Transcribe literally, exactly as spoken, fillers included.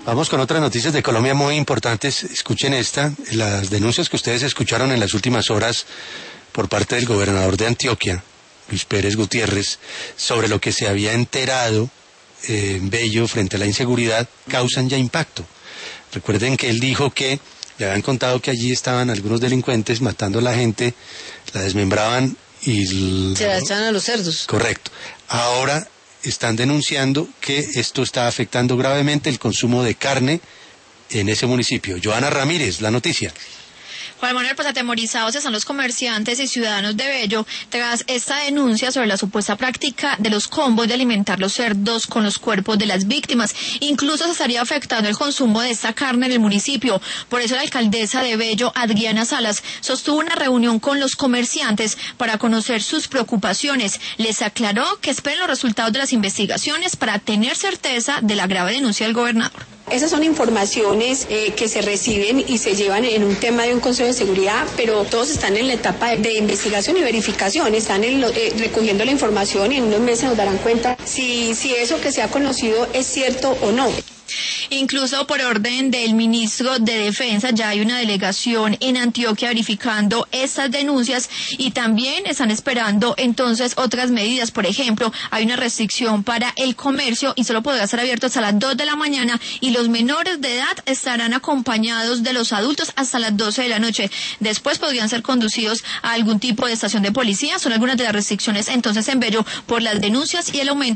Vamos con otras noticias de Colombia muy importantes. Escuchen esta, las denuncias que ustedes escucharon en las últimas horas por parte del gobernador de Antioquia, Luis Pérez Gutiérrez, sobre lo que se había enterado eh, en Bello frente a la inseguridad, causan ya impacto. Recuerden que él dijo que le habían contado que allí estaban algunos delincuentes matando a la gente, la desmembraban y... se la echan a los cerdos. Correcto. Ahora están denunciando que esto está afectando gravemente el consumo de carne en ese municipio. Joana Ramírez, la noticia. Juan Manuel, pues atemorizados están los comerciantes y ciudadanos de Bello tras esta denuncia sobre la supuesta práctica de los combos de alimentar los cerdos con los cuerpos de las víctimas. Incluso se estaría afectando el consumo de esta carne en el municipio. Por eso la alcaldesa de Bello, Adriana Salas, sostuvo una reunión con los comerciantes para conocer sus preocupaciones. Les aclaró que esperen los resultados de las investigaciones para tener certeza de la grave denuncia del gobernador. Esas son informaciones eh, que se reciben y se llevan en un tema de un Consejo de Seguridad, pero todos están en la etapa de, de investigación y verificación, están en lo, eh, recogiendo la información y en unos meses nos darán cuenta si, si eso que se ha conocido es cierto o no. Incluso por orden del ministro de Defensa ya hay una delegación en Antioquia verificando estas denuncias y también están esperando entonces otras medidas. Por ejemplo, hay una restricción para el comercio y solo podrá estar abierto hasta las dos de la mañana y los menores de edad estarán acompañados de los adultos hasta las doce de la noche. Después podrían ser conducidos a algún tipo de estación de policía. Son algunas de las restricciones entonces en Bello por las denuncias y el aumento